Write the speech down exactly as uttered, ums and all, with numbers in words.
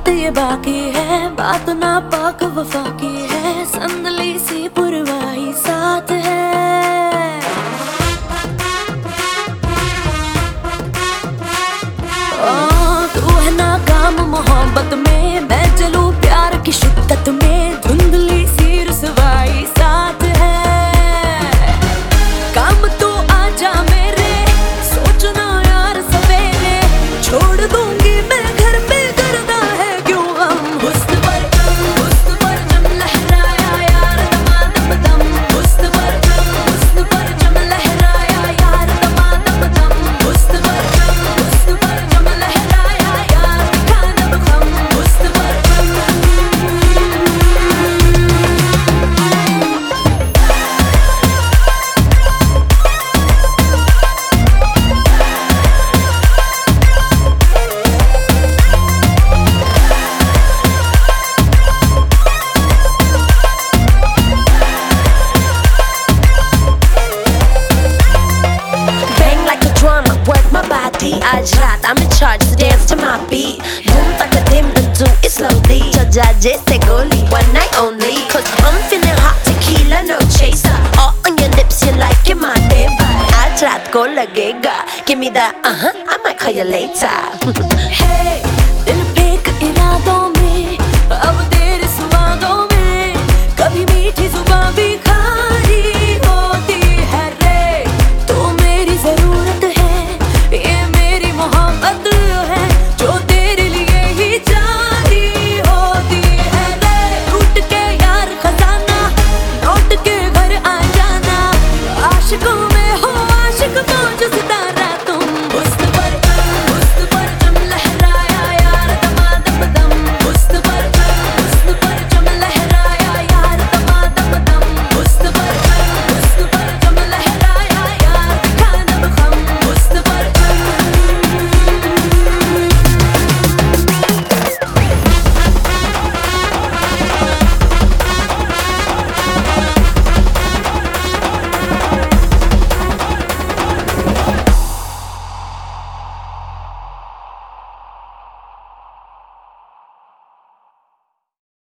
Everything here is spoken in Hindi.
ये बाकी है, बात ना पाक वफा की है, संदली सी पुरवाही साथ है। ओ तू है नाकाम मोहब्बत में, मैं चलूं प्यार की शिद्दत में, धुंधली सी रुसवाई साथ है। काम तो आजा मेरे, सोचना यार सवेरे, छोड़ दूंगी मैं घर पे करना है क्यों हम। हुस्न पर दम, हुस्न पर जम लहराया यार दमादम दम, हुस्न पर दम, हुस्न पर जम लहराया यार दमादम दम, हुस्न पर दम, हुस्न पर जम लहराया यार दिखा दम खम, हुस्न पर आज रात I'm in charge to dance to my beat. Boom like a dim and do it slowly. 저자 जैसे गोली one night only. Cause I'm feeling hot tequila no chaser. All on your lips you like it my neighbor. आज रात को लगेगा. Give me that uh huh I might call you later. Hey.